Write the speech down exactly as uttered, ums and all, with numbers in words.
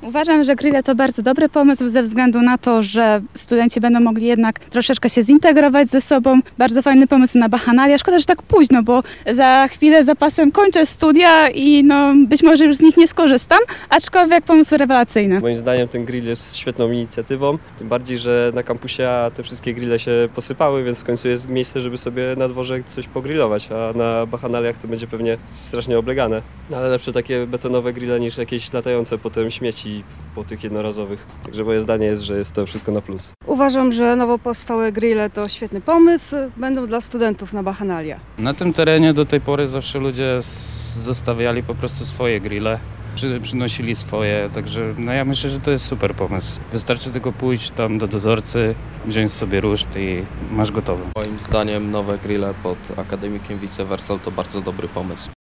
Uważam, że grille to bardzo dobry pomysł ze względu na to, że studenci będą mogli jednak troszeczkę się zintegrować ze sobą. Bardzo fajny pomysł na bachanalia. Szkoda, że tak późno, bo za chwilę za pasem kończę studia i no, być może już z nich nie skorzystam, aczkolwiek pomysł rewelacyjny. Moim zdaniem ten grill jest świetną inicjatywą, tym bardziej, że na kampusie te wszystkie grille się posypały, więc w końcu jest miejsce, żeby sobie na dworze coś pogrillować, a na bachanaliach to będzie pewnie strasznie oblegane. Ale lepsze takie betonowe grille niż jakieś latające potem śmieci po tych jednorazowych. Także moje zdanie jest, że jest to wszystko na plus. Uważam, że nowo powstałe grille to świetny pomysł, będą dla studentów na bachanalia. Na tym terenie do tej pory zawsze ludzie zostawiali po prostu swoje grille, przy, przynosili swoje, także no ja myślę, że to jest super pomysł. Wystarczy tylko pójść tam do dozorcy, wziąć sobie ruszt i masz gotowe. Moim zdaniem nowe grille pod Akademikiem Vice Versal to bardzo dobry pomysł.